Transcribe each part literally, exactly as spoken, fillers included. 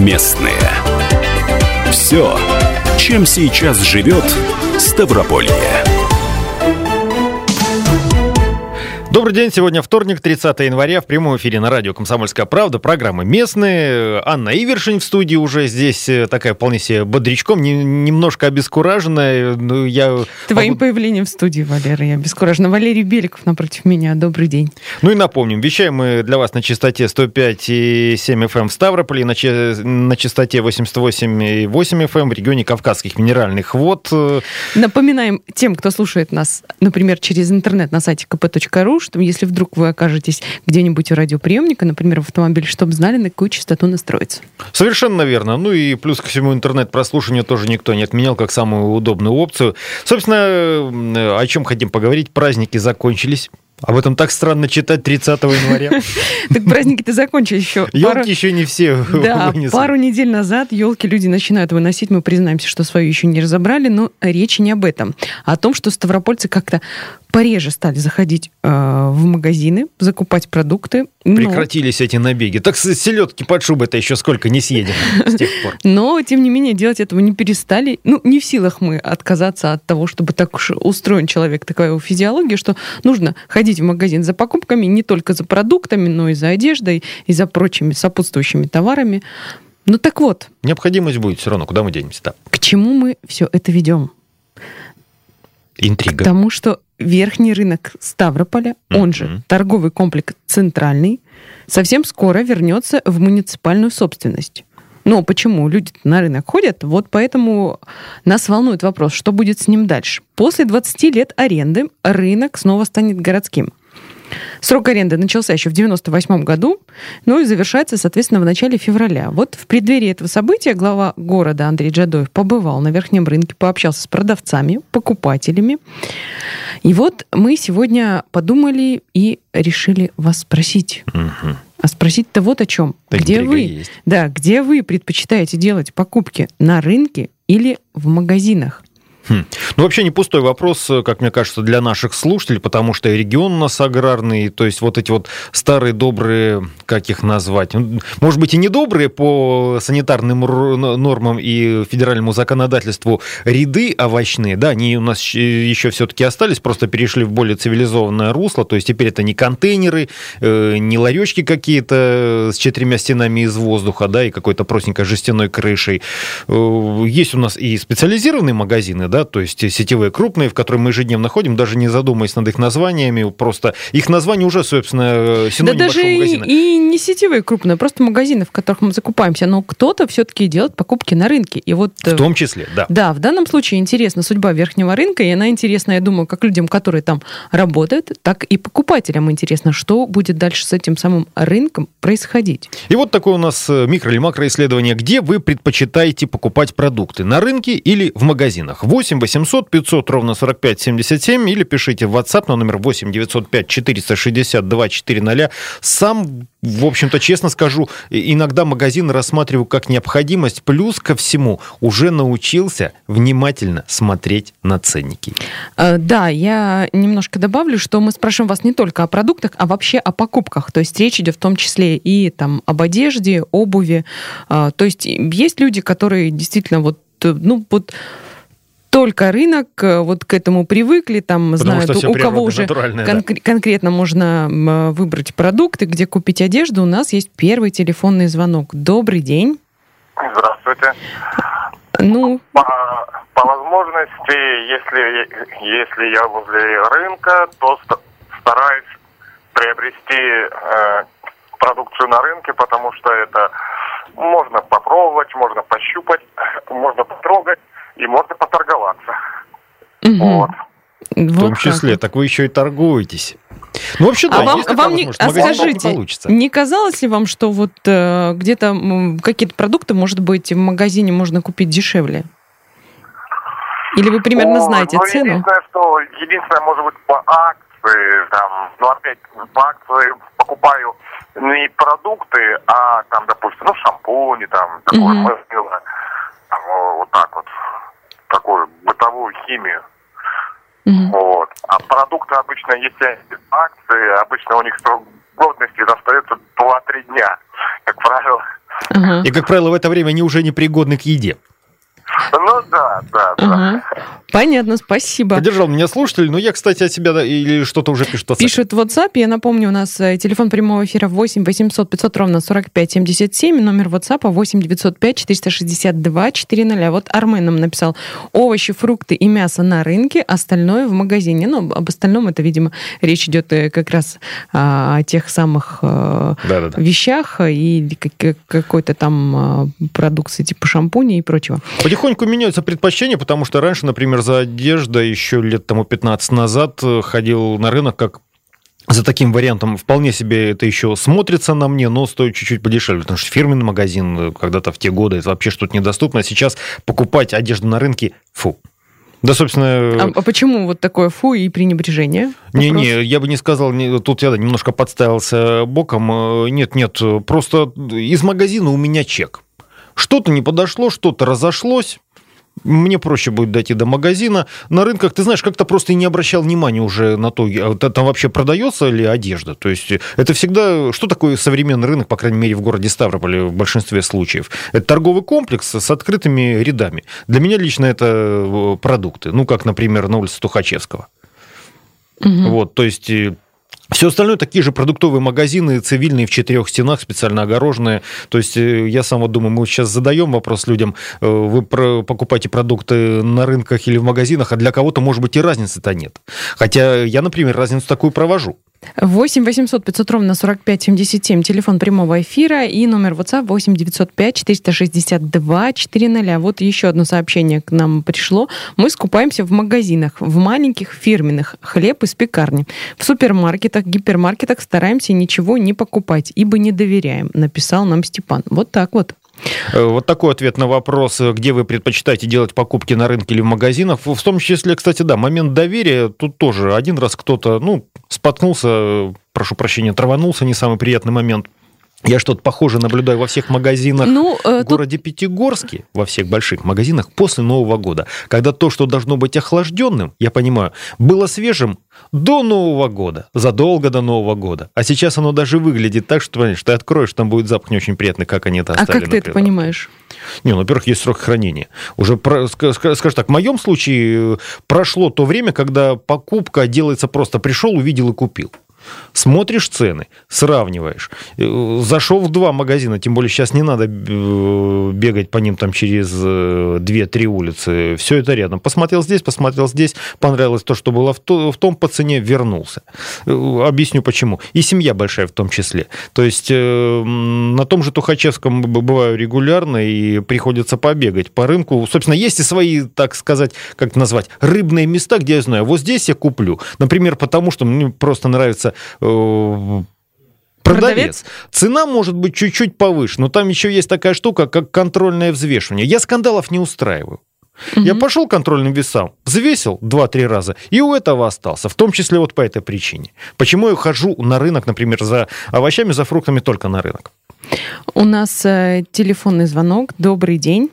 Местные. Все, чем сейчас живет Ставрополье. Добрый день, сегодня вторник, тридцатое января, в прямом эфире на радио «Комсомольская правда», программа «Местные». Анна Ивершин в студии уже здесь, такая вполне себе бодрячком, не, немножко обескураженная. Ну, я Твоим могу... появлением в студии, Валера, я обескуражена. Валерий Беликов напротив меня, добрый день. Ну и напомним, вещаем мы для вас на частоте сто пять и семь эф эм в Ставрополе, на, че... на частоте восемьдесят восемь и восемь эф эм в регионе Кавказских минеральных вод. Напоминаем тем, кто слушает нас, например, через интернет на сайте ка пэ точка ру, что если вдруг вы окажетесь где-нибудь у радиоприемника, например, в автомобиле, чтобы знали, на какую частоту настроиться. Совершенно верно. Ну и плюс ко всему интернет-прослушиванию тоже никто не отменял как самую удобную опцию. Собственно, о чем хотим поговорить? Праздники закончились. Об этом так странно читать тридцатого января. Так праздники-то закончились еще. Елки еще не все вынесли. Пару недель назад елки люди начинают выносить. Мы признаемся, что свою еще не разобрали, но речь не об этом. А о том, что ставропольцы как-то пореже стали заходить э, в магазины, закупать продукты. Но... Прекратились эти набеги. Так селедки под шубой-то еще сколько не съедем с тех пор. Но, тем не менее, делать этого не перестали. Ну, не в силах мы отказаться от того, чтобы так уж устроен человек, такая его физиология, что нужно ходить в магазин за покупками не только за продуктами, но и за одеждой, и за прочими сопутствующими товарами. Ну, так вот. Необходимость будет все равно, куда мы денемся-то? К чему мы все это ведем? Интрига. К тому, что верхний рынок Ставрополя, mm-hmm. он же торговый комплекс «Центральный», совсем скоро вернется в муниципальную собственность. Но почему? Люди на рынок ходят, вот поэтому нас волнует вопрос, что будет с ним дальше. После двадцати лет аренды рынок снова станет городским. Срок аренды начался еще в девяносто восьмом году, ну и завершается, соответственно, в начале февраля. Вот в преддверии этого события глава города Андрей Джадоев побывал на верхнем рынке, пообщался с продавцами, покупателями. И вот мы сегодня подумали и решили вас спросить. Угу. А спросить-то вот о чем. Так где вы, есть. да, где вы предпочитаете делать покупки? На рынке или в магазинах? Хм. Ну, вообще не пустой вопрос, как мне кажется, для наших слушателей, потому что и регион у нас аграрный, то есть вот эти вот старые добрые, как их назвать, может быть, и недобрые по санитарным нормам и федеральному законодательству ряды овощные, да, они у нас еще все-таки остались, просто перешли в более цивилизованное русло, то есть теперь это не контейнеры, не ларечки какие-то с четырьмя стенами из воздуха, да, и какой-то простенькой жестяной крышей. Есть у нас и специализированные магазины, да, то есть сетевые крупные, в которые мы ежедневно ходим, даже не задумываясь над их названиями, просто их название уже, собственно, синоним да большого даже магазина. И, и не сетевые крупные, просто магазины, в которых мы закупаемся, но кто-то все-таки делает покупки на рынке. И вот, в том числе, да. Да, в данном случае интересна судьба верхнего рынка, и она интересна, я думаю, как людям, которые там работают, так и покупателям интересно, что будет дальше с этим самым рынком происходить. И вот такое у нас микро- или макроисследование. Где вы предпочитаете покупать продукты? На рынке или в магазинах? восемь восемьсот пятьсот ровно сорок пять семьдесят семь или пишите в WhatsApp на номер восемь девятьсот пять четыреста шестьдесят два четыреста. Сам, в общем-то, честно скажу, иногда магазин рассматриваю как необходимость. Плюс ко всему уже научился внимательно смотреть на ценники. Да, я немножко добавлю, что мы спрашиваем вас не только о продуктах, а вообще о покупках. То есть речь идет в том числе и там, об одежде, обуви. То есть есть люди, которые действительно вот, ну, вот только рынок, вот к этому привыкли, там Потому знают, у кого уже кон- да. конкретно можно выбрать продукты, где купить одежду. У нас есть первый телефонный звонок. Добрый день. Здравствуйте. Ну... По, по возможности, если, если я возле рынка, то стараюсь приобрести э, продукцию на рынке, потому что это можно попробовать, можно пощупать, можно потрогать. И можно поторговаться. Угу. Вот. В вот том числе, так, вот. Так вы еще и торгуетесь. Ну, вообще, да, а вам, есть вам не, а скажите, не получится. Не казалось ли вам, что вот э, где-то м, какие-то продукты, может быть, в магазине можно купить дешевле? Или вы примерно О, знаете ну, цену? Единственное, что, единственное, может быть, по акции, там, ну, опять, по акции покупаю не продукты, а, там, допустим, ну, шампуни, там, такое угу. мыло, там, вот так вот. Такую бытовую химию. Mm-hmm. Вот. А продукты обычно, если акции, обычно у них срок годности остается два-три дня, как правило. Ага. И, как правило, в это время они уже непригодны к еде. Ну да, да, Ага. да. Понятно, спасибо. Поддержал меня слушатель, но я, кстати, от себя да, или что-то уже пишет в WhatsApp. Пишут в WhatsApp, я напомню, у нас э, телефон прямого эфира восемь восемьсот пятьсот ровно сорок пять семьдесят семь, номер WhatsApp восемь девятьсот пять четыреста шестьдесят два четыреста. А вот Армен нам написал: овощи, фрукты и мясо на рынке, остальное в магазине. Ну, об остальном это, видимо, речь идет э, как раз а, о тех самых э, Да-да-да. вещах или как- какой-то там э, продукции типа шампуня и прочего. Потихоньку меняются предпочтения, потому что раньше, например, за одеждой еще лет тому пятнадцать назад ходил на рынок как за таким вариантом. Вполне себе это еще смотрится на мне, но стоит чуть-чуть подешевле, потому что фирменный магазин когда-то в те годы это вообще что-то недоступно. А сейчас покупать одежду на рынке, фу. Да, собственно... А, а почему вот такое фу и пренебрежение? Не-не, я бы не сказал, не- тут я немножко подставился боком. Нет-нет, просто из магазина у меня чек. Что-то не подошло, что-то разошлось. Мне проще будет дойти до магазина. На рынках, ты знаешь, как-то просто и не обращал внимания уже на то, а там вообще продается ли одежда. То есть это всегда... Что такое современный рынок, по крайней мере, в городе Ставрополе в большинстве случаев? Это торговый комплекс с открытыми рядами. Для меня лично это продукты. Ну, как, например, на улице Тухачевского. Угу. Вот, то есть... Все остальное такие же продуктовые магазины, цивильные, в четырех стенах, специально огороженные. То есть я сам вот думаю, мы сейчас задаем вопрос людям, вы про- покупаете продукты на рынках или в магазинах, а для кого-то, может быть, и разницы-то нет. Хотя я, например, разницу такую провожу. восемь восемьсот пятьсот ровно сорок пять семьдесят семь, телефон прямого эфира и номер WhatsApp восемь девятьсот пять четыреста шестьдесят два четыреста. Вот еще одно сообщение к нам пришло. Мы скупаемся в магазинах, в маленьких фирменных, хлеб из пекарни. В супермаркетах, гипермаркетах стараемся ничего не покупать, ибо не доверяем, написал нам Степан. Вот так вот. Вот такой ответ на вопрос, где вы предпочитаете делать покупки, на рынке или в магазинах. В том числе, кстати, да, момент доверия. Тут тоже один раз кто-то, ну, споткнулся, прошу прощения, траванулся, не самый приятный момент. Я что-то похожее наблюдаю во всех магазинах Ну, э, в городе Пятигорске, во всех больших магазинах после Нового года, когда то, что должно быть охлажденным, я понимаю, было свежим до Нового года, задолго до Нового года. А сейчас оно даже выглядит так, что, понимаешь, ты откроешь, там будет запах не очень приятный, как они это А оставили. как ты это например. понимаешь? Не, ну, во-первых, есть срок хранения. Уже, про- ска- ска- скажем так, в моем случае э, прошло то время, когда покупка делается просто пришел, увидел и купил. Смотришь цены, сравниваешь. Э, Зашел в два магазина, тем более сейчас не надо э, бегать по ним там через э, две-три улицы. Все это рядом. Посмотрел здесь, посмотрел здесь, понравилось то, что было в, то- в том по цене, вернулся. Э, Объясню почему. И семья большая в том числе. То есть э, на том же Тухачевском б- бываю регулярно и приходится побегать по рынку. Собственно, есть и свои, так сказать, как это назвать, рыбные места, где я знаю, вот здесь я куплю. Например, потому что мне просто нравится э, продавец. Продавец? Цена может быть чуть-чуть повыше, но там еще есть такая штука, как контрольное взвешивание. Я скандалов не устраиваю. Я пошел к контрольным весам, взвесил два-три раза, и у этого остался, в том числе вот по этой причине. Почему я хожу на рынок, например, за овощами, за фруктами только на рынок? У нас э, телефонный звонок. Добрый день.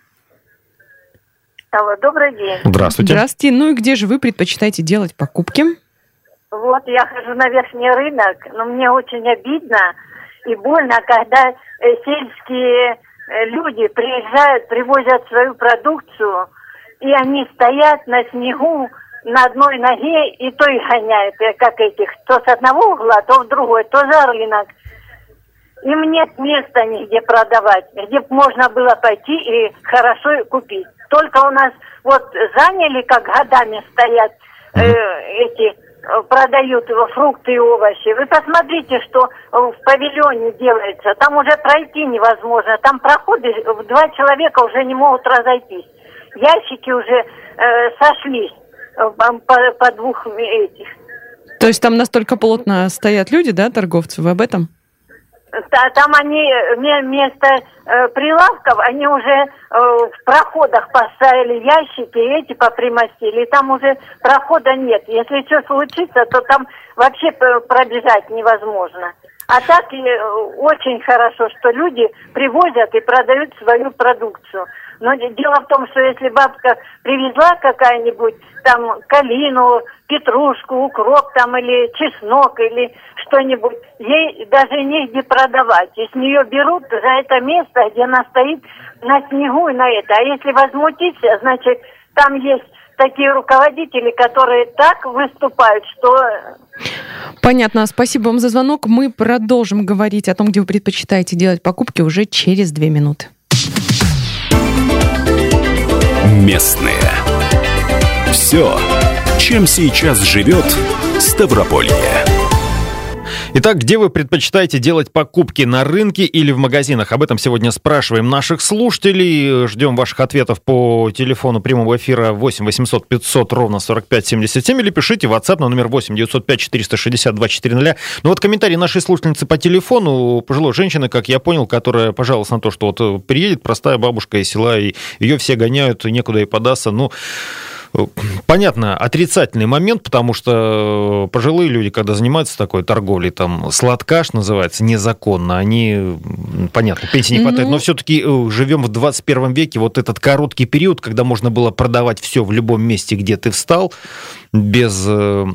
Алло, добрый день. Здравствуйте. Здравствуйте. Ну и где же вы предпочитаете делать покупки? Вот я хожу на верхний рынок, но мне очень обидно и больно, когда э, сельские э, люди приезжают, привозят свою продукцию, и они стоят на снегу на одной ноге, и то их гоняют, э, как этих, то с одного угла, то в другой, то за рынок. Им нет места нигде продавать, где б можно было пойти и хорошо купить. Только у нас вот заняли, как годами стоят э, эти, э, продают фрукты и овощи. Вы посмотрите, что в павильоне делается. Там уже пройти невозможно. Там проходы, два человека уже не могут разойтись. Ящики уже э, сошлись э, по, по двух этих. То есть там настолько плотно стоят люди, да, торговцы? Вы об этом? Та- Там они ме- вместо э, прилавков, они уже э, в проходах поставили ящики, и эти попримостили, и там уже прохода нет. Если что случится, то там вообще п- пробежать невозможно. А так и очень хорошо, что люди привозят и продают свою продукцию. Но дело в том, что если бабка привезла какая-нибудь там калину, петрушку, укроп там или чеснок или что-нибудь, ей даже негде продавать. И с нее берут за это место, где она стоит на снегу и на это. А если возмутиться, значит, там есть такие руководители, которые так выступают, что... Понятно. Спасибо вам за звонок. Мы продолжим говорить о том, где вы предпочитаете делать покупки уже через две минуты. Местные. Все, чем сейчас живет Ставрополье. Итак, где вы предпочитаете делать покупки, на рынке или в магазинах? Об этом сегодня спрашиваем наших слушателей. Ждем ваших ответов по телефону прямого эфира восемь восемьсот пятьсот ровно сорок пять семьдесят семь или пишите в WhatsApp на номер восемь девятьсот пять четыреста шестьдесят два четыреста. Ну вот комментарий нашей слушательницы по телефону, пожилой женщины, как я понял, которая пожаловалась на то, что вот приедет простая бабушка из села, и ее все гоняют, некуда и податься. Ну, понятно, отрицательный момент, потому что пожилые люди, когда занимаются такой торговлей, там, сладкаш называется, незаконно, они, понятно, пенсии не хватает, но все-таки живем в двадцать первом веке, вот этот короткий период, когда можно было продавать все в любом месте, где ты встал, без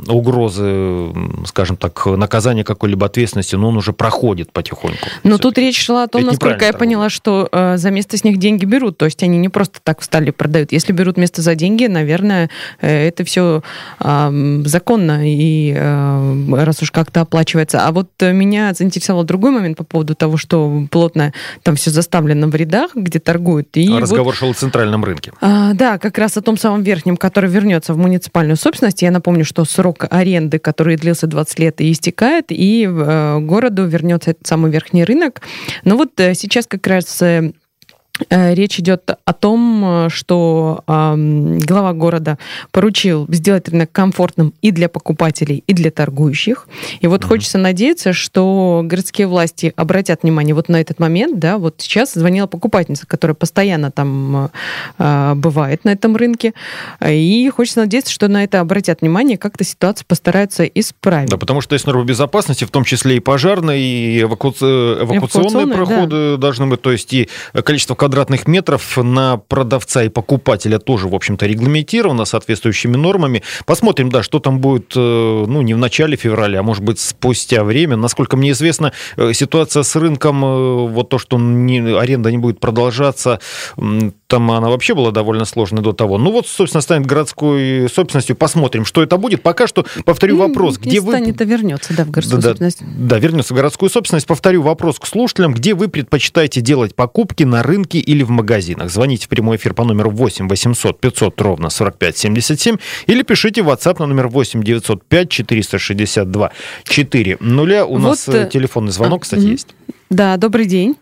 угрозы, скажем так, наказания какой-либо ответственности, но он уже проходит потихоньку. Но тут речь шла о том, это насколько я поняла, что э, за место с них деньги берут, то есть они не просто так встали и продают. Если берут место за деньги, наверное, э, это все э, законно и э, раз уж как-то оплачивается. А вот меня заинтересовал другой момент по поводу того, что плотно там все заставлено в рядах, где торгуют. И разговор вот, шел о центральном рынке. Э, да, как раз о том самом верхнем, который вернется в муниципальную собственность. Я напомню, что срок аренды, который длился двадцать лет, и истекает, и э, городу вернется этот самый верхний рынок. Но вот э, сейчас как раз... Э, Речь идет о том, что э, глава города поручил сделать рынок комфортным и для покупателей, и для торгующих. И вот mm-hmm. хочется надеяться, что городские власти обратят внимание вот на этот момент. Да, вот сейчас звонила покупательница, которая постоянно там э, бывает на этом рынке. И хочется надеяться, что на это обратят внимание, как-то ситуацию постараются исправить. Да, потому что есть нормы безопасности, в том числе и пожарные, и эваку... эвакуационные, эвакуационные проходы, да, должны быть. То есть и количество квадратных метров на продавца и покупателя тоже, в общем-то, регламентировано соответствующими нормами. Посмотрим, да, что там будет, ну, не в начале февраля, а может быть, спустя время. Насколько мне известно, ситуация с рынком, вот то, что не, аренда не будет продолжаться, там она вообще была довольно сложной до того. Ну вот, собственно, станет городской собственностью. Посмотрим, что это будет. Пока что, повторю вопрос. Не где станет, вы... а вернется, да, в городскую да, собственность. Да, да, вернется в городскую собственность. Повторю вопрос к слушателям. Где вы предпочитаете делать покупки, на рынке или в магазинах? Звоните в прямой эфир по номеру восемь восемьсот пятьсот ровно сорок пять семьдесят семь или пишите в WhatsApp на номер восемь девятьсот пять четыреста шестьдесят два четыреста. У вот, нас телефонный звонок, а, кстати, угу. есть. Да, добрый день.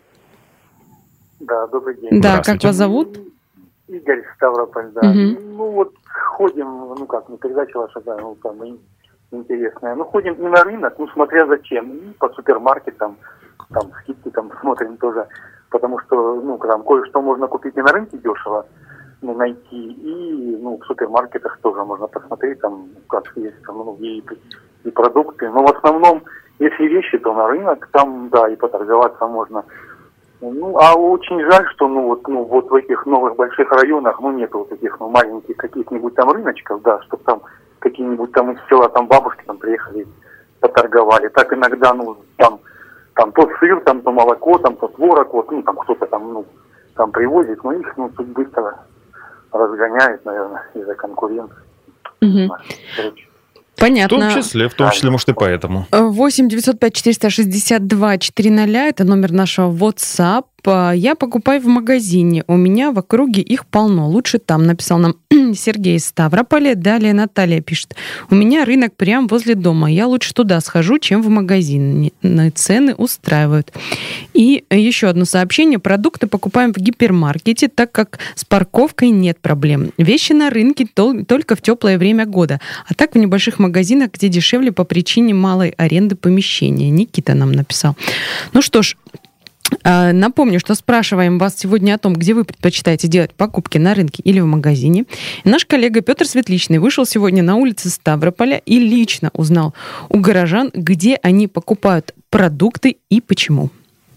Да, добрый день. Да, как вас зовут? Игорь, Ставрополь, да. Угу. Ну вот ходим, ну как, не передача ваша, да, ну там интересная. Ну ходим и на рынок, ну смотря зачем, и по супермаркетам, там скидки там смотрим тоже, потому что, ну там кое-что можно купить и на рынке дешево, ну, найти, и, ну, в супермаркетах тоже можно посмотреть, там, как есть, там, ну, и, и продукты. Но в основном, если вещи, то на рынок, там, да, и поторговаться можно. Ну, а очень жаль, что, ну, вот, ну, вот в этих новых больших районах, ну, нету вот таких, ну, маленьких каких-нибудь там рыночков, да, чтобы там какие-нибудь там из села, там, бабушки там приехали, поторговали. Так иногда, ну, там, там, то сыр, там, то молоко, там, то творог, вот, ну, там, кто-то там, ну, там привозит, но их, ну, тут быстро разгоняет, наверное, из-за конкуренции. Угу. Понятно. В том числе, в том числе, может, и поэтому. восемь девятьсот пять четыреста шестьдесят два четыреста, это номер нашего WhatsApp. Я покупаю в магазине, у меня в округе их полно, лучше там, написал нам Сергей из Ставрополя. Далее Наталья пишет: у меня рынок прямо возле дома, я лучше туда схожу, чем в магазин, цены устраивают. И еще одно сообщение: продукты покупаем в гипермаркете, так как с парковкой нет проблем. Вещи на рынке только в теплое время года, а так в небольших магазинах, где дешевле по причине малой аренды помещения. Никита нам написал. Ну что ж, Напомню, что спрашиваем вас сегодня о том, где вы предпочитаете делать покупки, на рынке или в магазине. Наш коллега Петр Светличный вышел сегодня на улицы Ставрополя и лично узнал у горожан, где они покупают продукты и почему.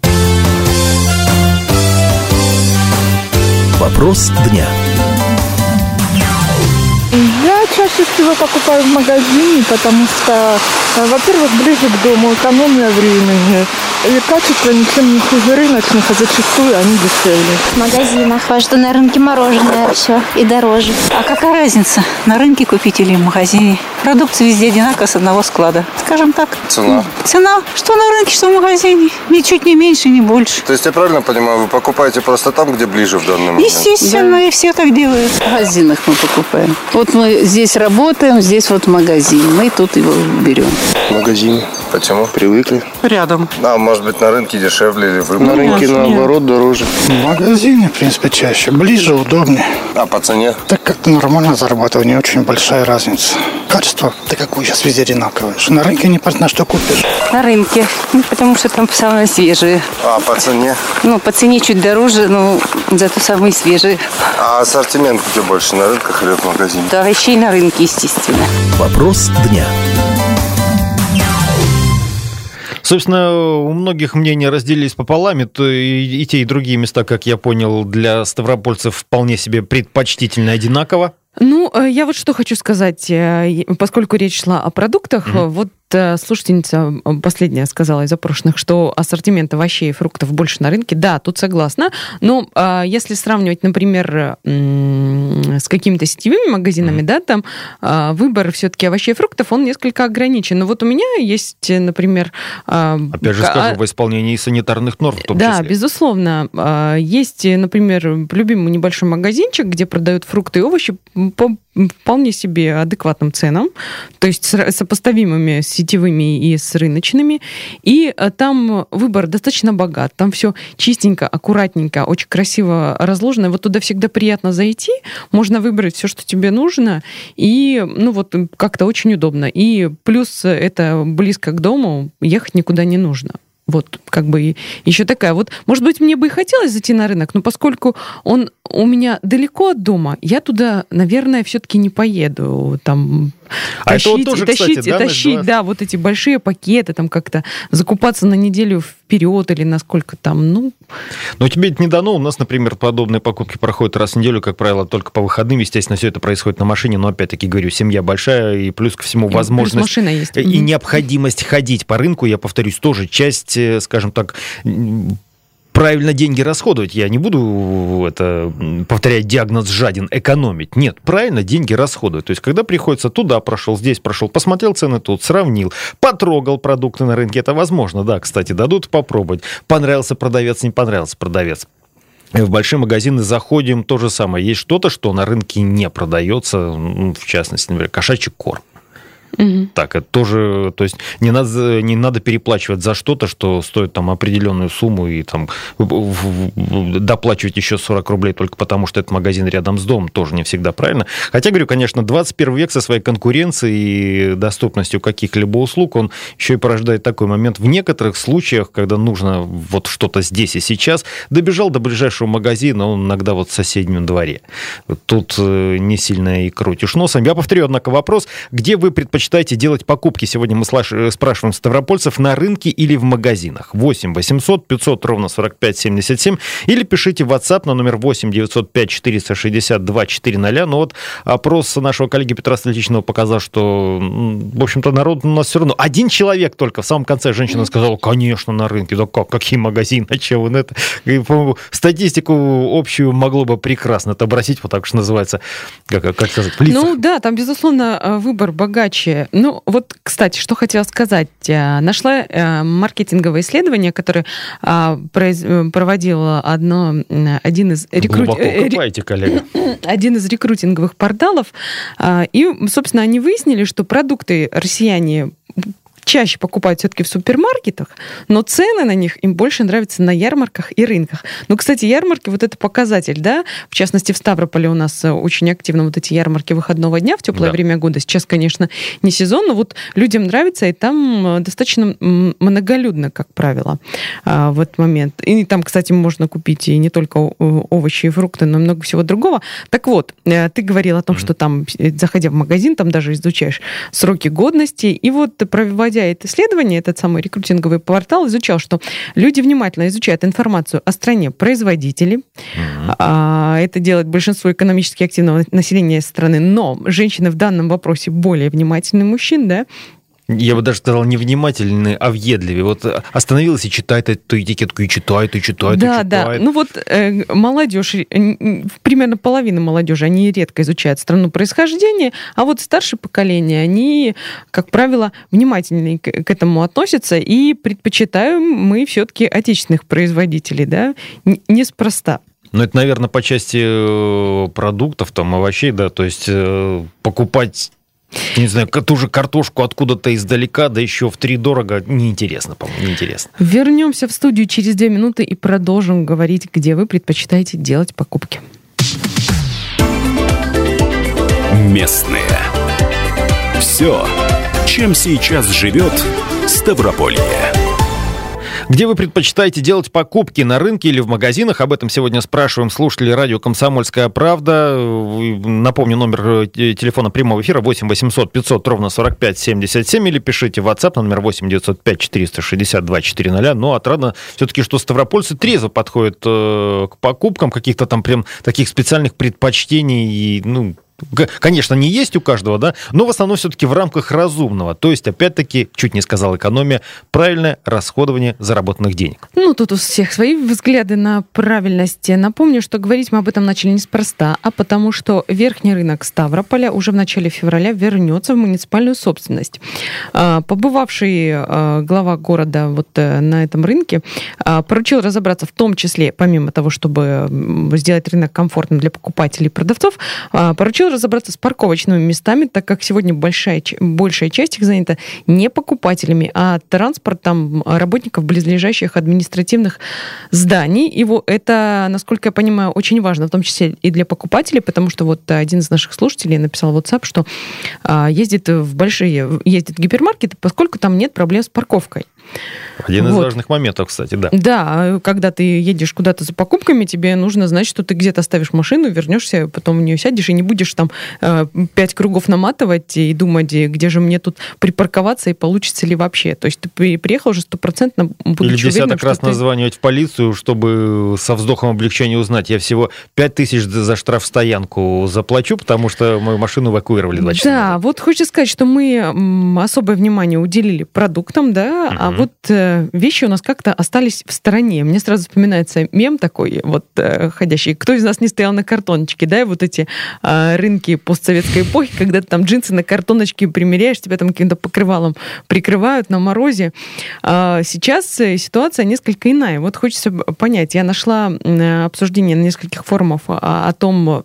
Вопрос дня. Я чаще всего покупаю в магазине, потому что, во-первых, ближе к дому, экономия времени. И качество ничем не хуже рыночных, а зачастую они дешевле. В магазинах. Потому что на рынке мороженое все и дороже. А какая разница, на рынке купить или в магазине? Продукция везде одинаковая, с одного склада. Скажем так. Цена? Цена. Что на рынке, что в магазине. Ничуть не меньше, не больше. То есть я правильно понимаю, вы покупаете просто там, где ближе в данный момент? Естественно, да. И все так делают. В магазинах мы покупаем. Вот мы здесь работаем, здесь вот магазин. Мы тут его берем. В магазине. Почему? Привыкли. Рядом. А может быть, на рынке дешевле или вы? На рынке, нет, наоборот, дороже. В магазине, в принципе, чаще. Ближе, удобнее. А по цене? Так как-то нормально зарабатываю, не очень большая разница. Качество, да какое сейчас везде одинаковое. Что на рынке непонятно, что купишь. На рынке, ну, потому что там самые свежие. А по цене? Ну, по цене чуть дороже, но зато самые свежие. А ассортимент где больше, на рынках или в магазине? Да, овощей на рынке, естественно. Вопрос дня. Собственно, у многих мнения разделились пополам, то и, и те, и другие места, как я понял, для ставропольцев вполне себе предпочтительно одинаково. Ну, я вот что хочу сказать, поскольку речь шла о продуктах, mm-hmm. вот слушательница последняя сказала из опрошенных, что ассортимент овощей и фруктов больше на рынке. Да, тут согласна. Но а, если сравнивать, например, м- с какими-то сетевыми магазинами, mm-hmm. да, там а, выбор все-таки овощей и фруктов, он несколько ограничен. Но вот у меня есть, например... А, Опять же скажу, а, в исполнении санитарных норм в том да, числе. Да, безусловно. А, есть, например, любимый небольшой магазинчик, где продают фрукты и овощи по вполне себе адекватным ценам, то есть сопоставимыми с сетевыми и с рыночными. И там выбор достаточно богат. Там все чистенько, аккуратненько, очень красиво разложено. Вот туда всегда приятно зайти, можно выбрать все, что тебе нужно, и ну вот как-то очень удобно. И плюс это близко к дому, ехать никуда не нужно. Вот, как бы еще такая. Вот, может быть, мне бы и хотелось зайти на рынок, но поскольку он у меня далеко от дома, я туда, наверное, все-таки не поеду. Там а тащить, это вот тоже, тащить, кстати, да, тащить, да, вот эти большие пакеты, там как-то закупаться на неделю вперед или насколько там, ну... Но тебе это не дано. У нас, например, подобные покупки проходят раз в неделю, как правило, только по выходным. Естественно, все это происходит на машине, но, опять-таки, говорю, семья большая, и плюс ко всему возможность... Плюс машина есть. И необходимость ходить по рынку, я повторюсь, тоже часть, скажем так... правильно деньги расходовать. Я не буду это, повторять диагноз жаден, экономить. Нет, правильно деньги расходовать. То есть, когда приходится туда прошел, здесь прошел, посмотрел цены тут, сравнил, потрогал продукты на рынке, это возможно, да, кстати, дадут попробовать. Понравился продавец, не понравился продавец. В большие магазины заходим, то же самое. Есть что-то, что на рынке не продается, в частности, например, кошачий корм. Угу. Так, это тоже, то есть не надо, не надо переплачивать за что-то, что стоит там определенную сумму и там доплачивать еще сорок рублей только потому, что этот магазин рядом с домом, тоже не всегда правильно. Хотя, говорю, конечно, двадцать первый век со своей конкуренцией и доступностью каких-либо услуг, он еще и порождает такой момент. В некоторых случаях, когда нужно вот что-то здесь и сейчас, добежал до ближайшего магазина, он иногда вот в соседнем дворе. Тут не сильно и крутишь носом. Я повторю, однако, вопрос, где вы предпочитаете Предпочитаете делать покупки? Сегодня мы спрашиваем ставропольцев, на рынке или в магазинах. восемь восемьсот пятьсот ровно сорок пять семьдесят семь. Или пишите в WhatsApp на номер восемь девятьсот пять четыреста шестьдесят два четыреста. Но вот опрос нашего коллеги Петра Светличного показал, что, в общем-то, народ у нас все равно. Один человек только в самом конце женщина сказала, конечно, на рынке. Да как, какие магазины, а чего вы это? И, по-моему, статистику общую могло бы прекрасно отобразить, вот так что называется, как, как сказать, в лицах. Ну да, там, безусловно, выбор богаче. Ну, вот, кстати, что хотела сказать. Нашла маркетинговое исследование, которое проводил одно, один из рекрут... Глубоко копаете, коллега. Один из рекрутинговых порталов. И, собственно, они выяснили, что продукты россияне чаще покупают все-таки в супермаркетах, но цены на них им больше нравятся на ярмарках и рынках. Ну, кстати, ярмарки, вот это показатель, да, в частности, в Ставрополе у нас очень активно вот эти ярмарки выходного дня в теплое да. время года. Сейчас, конечно, не сезон, но вот людям нравится, и там достаточно многолюдно, как правило, в этот момент. И там, кстати, можно купить и не только овощи и фрукты, но и много всего другого. Так вот, ты говорил о том, mm-hmm. что там, заходя в магазин, там даже изучаешь сроки годности, и вот проводя это исследование, этот самый рекрутинговый портал изучал, что люди внимательно изучают информацию о стране производителей. Mm-hmm. А, это делает большинство экономически активного населения страны, но женщины в данном вопросе более внимательны мужчин, да? Я бы даже сказал, не внимательный, а въедливый. Вот остановилась и читает эту этикетку, и читает, и читает, да, и читает. Да, ну вот э, молодежь, э, примерно половина молодежи, они редко изучают страну происхождения, а вот старшее поколение, они, как правило, внимательнее к, к этому относятся, и предпочитаем мы все-таки отечественных производителей, да, Н- неспроста. Ну, это, наверное, по части продуктов, там, овощей, да, то есть э, покупать... Не знаю, ту же картошку откуда-то издалека, да еще втридорого, неинтересно, по-моему, неинтересно. Вернемся в студию через две минуты и продолжим говорить, где вы предпочитаете делать покупки. Местные. Все, чем сейчас живет Ставрополье. Где вы предпочитаете делать покупки, на рынке или в магазинах? Об этом сегодня спрашиваем слушателей радио «Комсомольская правда». Напомню, номер телефона прямого эфира восемь восемьсот пятьсот ровно сорок пять семьдесят семь, или пишите в WhatsApp на номер восемь девятьсот пять четыреста шестьдесят два четыреста. Но отрадно все-таки, что ставропольцы трезво подходят к покупкам, каких-то там прям таких специальных предпочтений и, ну, конечно, не есть у каждого, да, но в основном все-таки в рамках разумного. То есть, опять-таки, чуть не сказал экономия, правильное расходование заработанных денег. Ну, тут у всех свои взгляды на правильность. Напомню, что говорить мы об этом начали неспроста, а потому что верхний рынок Ставрополя уже в начале февраля вернется в муниципальную собственность. Побывавший глава города вот на этом рынке поручил разобраться в том числе, помимо того, чтобы сделать рынок комфортным для покупателей и продавцов, поручил разобраться с парковочными местами, так как сегодня большая, большая часть их занята не покупателями, а транспортом работников близлежащих административных зданий. И вот это, насколько я понимаю, очень важно, в том числе и для покупателей, потому что вот один из наших слушателей написал в WhatsApp, что ездит в большие, ездит в гипермаркеты, поскольку там нет проблем с парковкой. Один из вот. важных моментов, кстати, да. Да, когда ты едешь куда-то за покупками, тебе нужно знать, что ты где-то оставишь машину, вернешься, потом в нее сядешь и не будешь там э, пять кругов наматывать и думать, где же мне тут припарковаться и получится ли вообще. То есть ты приехал уже стопроцентно, будучи Или десяток уверенным, раз ты... названивать в полицию, чтобы со вздохом облегчения узнать, я всего пять тысяч за штрафстоянку заплачу, потому что мою машину эвакуировали два часа Да, назад. вот хочется сказать, что мы особое внимание уделили продуктам, да, угу. а вот э, вещи у нас как-то остались в стороне. Мне сразу вспоминается мем такой, вот, э, ходящий. Кто из нас не стоял на картоночке, да, и вот эти э, рынки постсоветской эпохи, когда ты там джинсы на картоночке примеряешь, тебя там каким-то покрывалом прикрывают на морозе. А сейчас ситуация несколько иная. Вот хочется понять, я нашла обсуждение на нескольких форумах о, о том,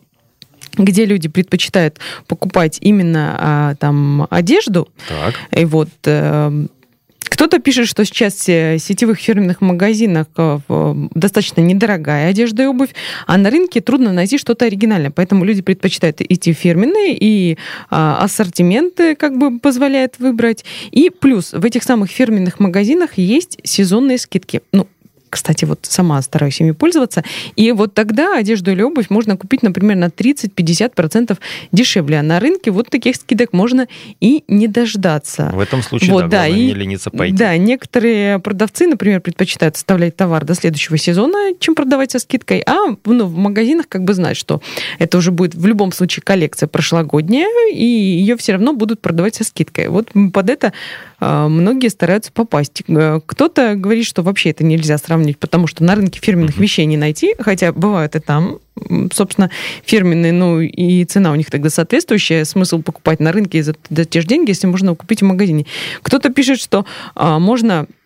где люди предпочитают покупать именно а, там одежду. Так. И вот э, кто-то пишет, что сейчас в сетевых фирменных магазинах достаточно недорогая одежда и обувь, а на рынке трудно найти что-то оригинальное. Поэтому люди предпочитают идти в фирменные, и а, ассортименты как бы позволяет выбрать. И плюс в этих самых фирменных магазинах есть сезонные скидки. Ну, кстати, вот сама стараюсь ими пользоваться. И вот тогда одежду или обувь можно купить, например, на тридцать-пятьдесят процентов дешевле. А на рынке вот таких скидок можно и не дождаться. В этом случае, вот, да, да, главное и, не лениться пойти. Да, некоторые продавцы, например, предпочитают оставлять товар до следующего сезона, чем продавать со скидкой. А ну, в магазинах как бы знают, что это уже будет в любом случае коллекция прошлогодняя, и ее все равно будут продавать со скидкой. Вот под это а, многие стараются попасть. Кто-то говорит, что вообще это нельзя сравнивать, потому что на рынке фирменных вещей не найти, хотя бывают и там, собственно, фирменные, ну и цена у них тогда соответствующая, смысл покупать на рынке за, за те же деньги, если можно купить в магазине. Кто-то пишет, что а, можно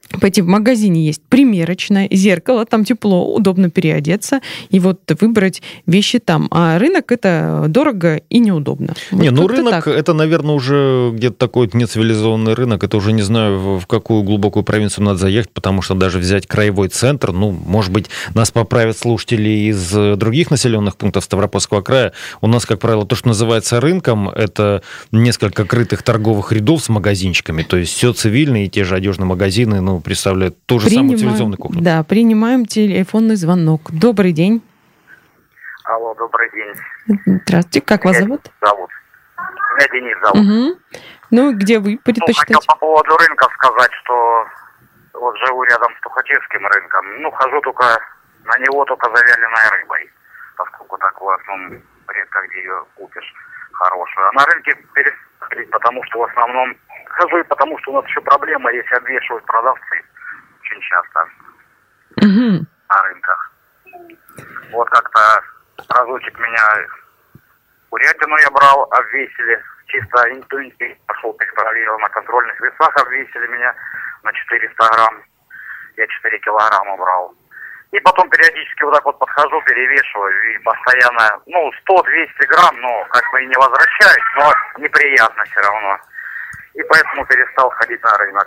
пойти в магазине есть примерочная, зеркало, там тепло, удобно переодеться, и вот выбрать вещи там. А рынок — это дорого и неудобно. Вот не, ну рынок так. Это, наверное, уже где-то такой нецивилизованный рынок. Это уже не знаю, в какую глубокую провинцию надо заехать, потому что даже взять краевой центр, ну, может быть, нас поправят слушатели из других населенных пунктов Ставропольского края. У нас, как правило, то, что называется рынком, это несколько крытых торговых рядов с магазинчиками. То есть все цивильные, и те же одежные магазины, ну, представляют ту же Принимаем, самую цивилизованную кухню. Да, принимаем телефонный звонок. Добрый день. Алло, добрый день. Здравствуйте, как вас зовут? Зовут. Меня Денис зовут. Угу. Ну, где вы предпочитаете? Ну, хотел по поводу рынка сказать, что вот живу рядом с Тухачевским рынком. Ну, хожу только на него только завяленной рыбой, поскольку так в основном редко где ее купишь хорошую. А на рынке перестать, потому что в основном хожу, потому что у нас еще проблема, если обвешивают продавцы очень часто угу. на рынках. Вот как-то разочек меня курятину я брал, обвесили, чисто интуитивно пошел, перепроверил на контрольных весах, обвесили меня на четыреста грамм, я четыре килограмма брал. И потом периодически вот так вот подхожу, перевешиваю, и постоянно, ну, сто-двести грамм, ну, как бы и не возвращаюсь, но неприятно все равно. И поэтому перестал ходить на рынок.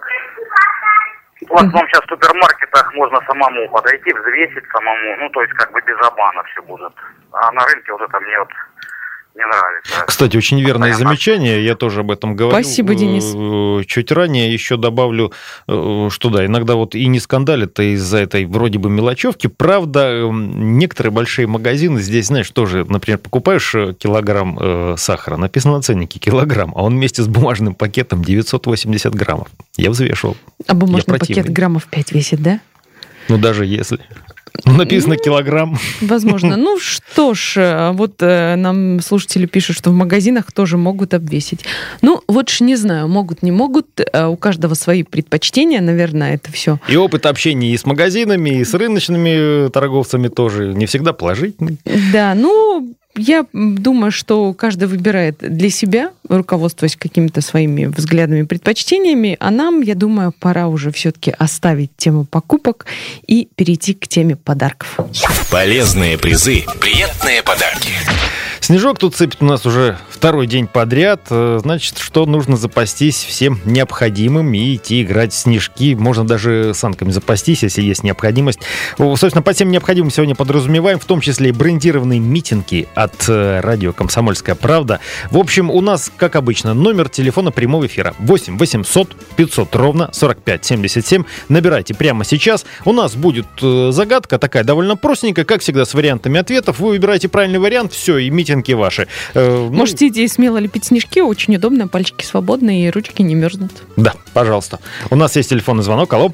В основном сейчас в супермаркетах можно самому подойти, взвесить самому, ну, то есть как бы без обмана все будет. А на рынке вот это мне вот не нравится. Кстати, очень верное замечание, я тоже об этом говорил. Спасибо, Денис. Чуть ранее еще добавлю, что да, иногда вот и не скандалят из-за этой вроде бы мелочевки. Правда, некоторые большие магазины здесь, знаешь, тоже, например, покупаешь килограмм э, сахара, написано на ценнике килограмм, а он вместе с бумажным пакетом девятьсот восемьдесят граммов. Я взвешивал. А бумажный пакет граммов пять весит, да? Ну, даже если... Написано килограмм. Возможно. Ну что ж, вот э, нам слушатели пишут, что в магазинах тоже могут обвесить. Ну, вот ж не знаю, могут, не могут. Э, у каждого свои предпочтения, наверное, это все. И опыт общения и с магазинами, и с рыночными торговцами тоже не всегда положительный. Да, ну... Я думаю, что каждый выбирает для себя, руководствуясь какими-то своими взглядами, предпочтениями, а нам, я думаю, пора уже все-таки оставить тему покупок и перейти к теме подарков. Полезные призы, приятные подарки. Снежок тут сыпет у нас уже второй день подряд. Значит, что нужно запастись всем необходимым и идти играть в снежки. Можно даже санками запастись, если есть необходимость. Собственно, под всем необходимым сегодня подразумеваем, в том числе и брендированные митинги от радио «Комсомольская правда». В общем, у нас, как обычно, номер телефона прямого эфира восемь восемьсот пятьсот ровно сорок пять семьдесят семь. Набирайте прямо сейчас. У нас будет загадка такая довольно простенькая, как всегда, с вариантами ответов. Вы выбираете правильный вариант, все, и митинги ваши. Э, ну... Можете идти смело лепить снежки, очень удобно, пальчики свободные, и ручки не мерзнут. Да, пожалуйста. У нас есть телефонный звонок. Алло.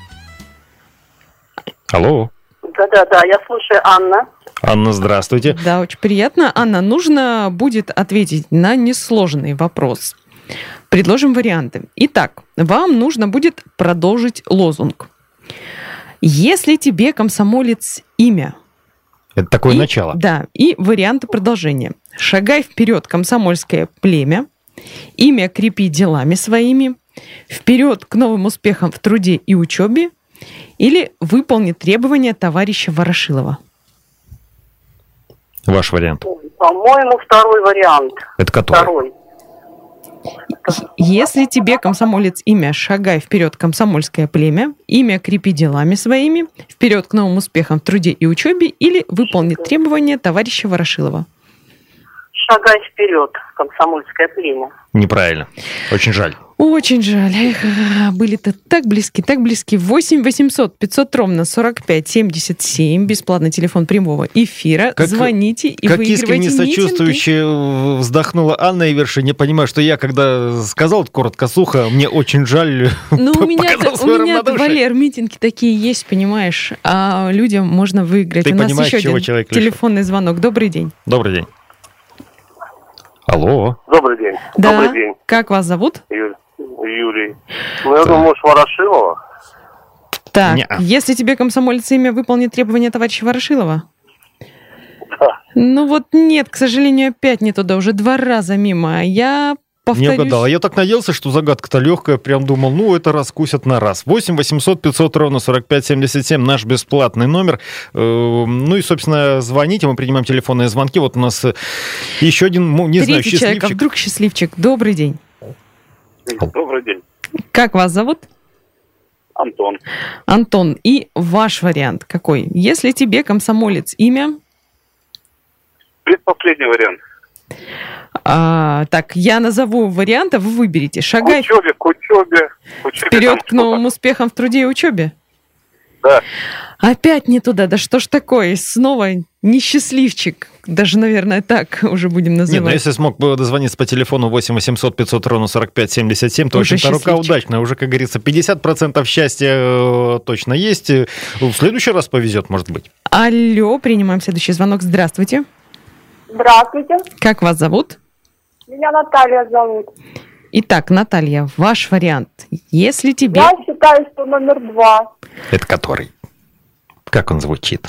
Алло. Да-да-да, я слушаю, Анна. Анна, здравствуйте. Да, очень приятно. Анна, нужно будет ответить на несложный вопрос. Предложим варианты. Итак, вам нужно будет продолжить лозунг. Если тебе, комсомолец, имя... Это такое и, начало. Да, и варианты продолжения. Шагай вперед, комсомольское племя. Имя крепи делами своими. Вперед к новым успехам в труде и учебе. Или выполни требования товарища Ворошилова. Ваш вариант. По-моему, второй вариант. Это который? Второй. Если тебе, комсомолец, имя «Шагай вперед, комсомольское племя», имя «Крепи делами своими», вперед к новым успехам в труде и учебе, или выполни требования товарища Ворошилова. Шагай вперед, комсомольское племя. Неправильно. Очень жаль. Очень жаль. Эх, были-то так близки, так близки. восемь восемьсот пятьсот ровно сорок пять семьдесят семь. Бесплатный телефон прямого эфира. Как, Звоните и как выигрывайте искренне сочувствующе митинги. Вздохнула Анна Ивершин. Я понимаю, что я, когда сказал коротко, сухо, мне очень жаль. Ну, у меня-то, у меня-то, Валер, митинги такие есть, понимаешь. А людям можно выиграть. Ты у нас понимаешь, еще чего один человек лишен? телефонный звонок. Добрый день. Добрый день. Алло. Добрый день. Да. Добрый день. Как вас зовут? Ю... Юрий. Ну, я думаю, может, Ворошилова? Так, Не-а. если тебе, комсомолец, имя выполнит требования товарища Ворошилова? Да. Ну вот нет, к сожалению, опять не туда, уже два раза мимо. Я повторюсь. Не угадал. А я так надеялся, что загадка-то легкая. Прям думал, ну, это раскусят на раз. восемь восемьсот пятьсот ровно сорок пять семьдесят семь наш бесплатный номер. Ну и, собственно, звоните. Мы принимаем телефонные звонки. Вот у нас еще один, не Третий знаю, счастливчик. человек, а вдруг счастливчик. Добрый день. Добрый день. Как вас зовут? Антон. Антон. И ваш вариант какой? Если тебе, комсомолец, имя... Предпоследний вариант. А, так, я назову варианты, вы выберите. Шагай К учебе, к учебе. К учебе вперед там к новым успехам в труде и учебе. Да. Опять не туда. Да что ж такое? Снова несчастливчик. Даже, наверное, так уже будем называть. Нет, ну если смог бы дозвониться по телефону восемь восемьсот пятьсот ровно сорок пять семьдесят семь, то, в общем-то, рука удачная. Уже, как говорится, пятьдесят процентов счастья э, точно есть. В следующий раз повезет, может быть. Алло, принимаем следующий звонок. Здравствуйте. Здравствуйте. Как вас зовут? Меня Наталья зовут. Итак, Наталья, ваш вариант. Если тебе... Я считаю, что номер два. Это который? Как он звучит?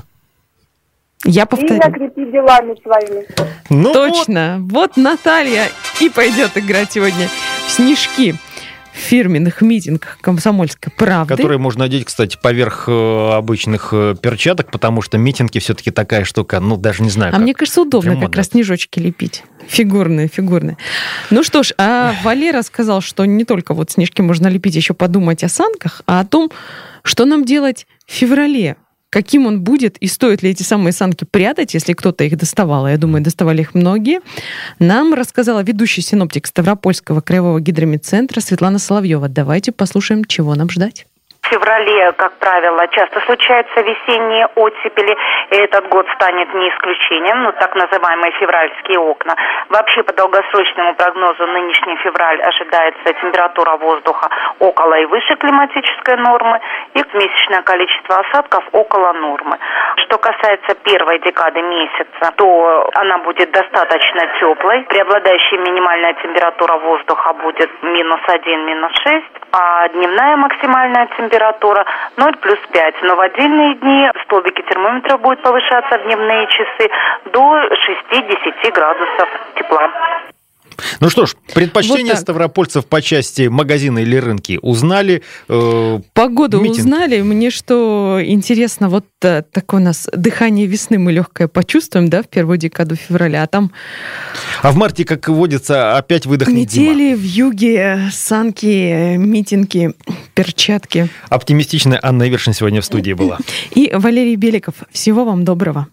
Я повторю. Имя крепи делами своими. Ну Точно. Вот. вот Наталья и пойдет играть сегодня в снежки. В фирменных митингах «Комсомольской правды». Которые можно надеть, кстати, поверх э, обычных э, перчаток, потому что митинги все-таки такая штука, ну, даже не знаю. А как. мне кажется, удобно Прям как раз снежочки лепить. Фигурные, фигурные. Ну что ж, а Валера сказал, что не только вот снежки можно лепить, еще подумать о санках, а о том, что нам делать в феврале. Каким он будет и стоит ли эти самые санки прятать, если кто-то их доставал. Я думаю, доставали их многие. Нам рассказала ведущий синоптик Ставропольского краевого гидрометцентра Светлана Соловьева. Давайте послушаем, чего нам ждать. В феврале, как правило, часто случаются весенние оттепели, и этот год станет не исключением, ну, так называемые февральские окна. Вообще, по долгосрочному прогнозу, нынешний февраль ожидается температура воздуха около и выше климатической нормы, и месячное количество осадков около нормы. Что касается первой декады месяца, то она будет достаточно теплой. Преобладающая минимальная температура воздуха будет минус один, минус шесть, а дневная максимальная температура ноль плюс пять. Но в отдельные дни столбики термометра будут повышаться в дневные часы до шести-десяти градусов тепла. Ну что ж, предпочтения вот ставропольцев по части магазина или рынки узнали. Э, Погоду митинг. узнали. Мне что интересно, вот а, такое у нас дыхание весны мы легкое почувствуем, да, в первую декаду февраля, а там... А в марте, как водится, опять выдохнет зима. Метели, вьюги, санки, митинги, перчатки. Оптимистичная Анна Ивершин сегодня в студии была. И Валерий Беликов. Всего вам доброго.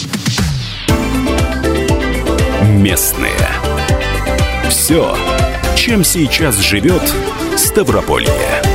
Местные. Все, чем сейчас живет Ставрополье.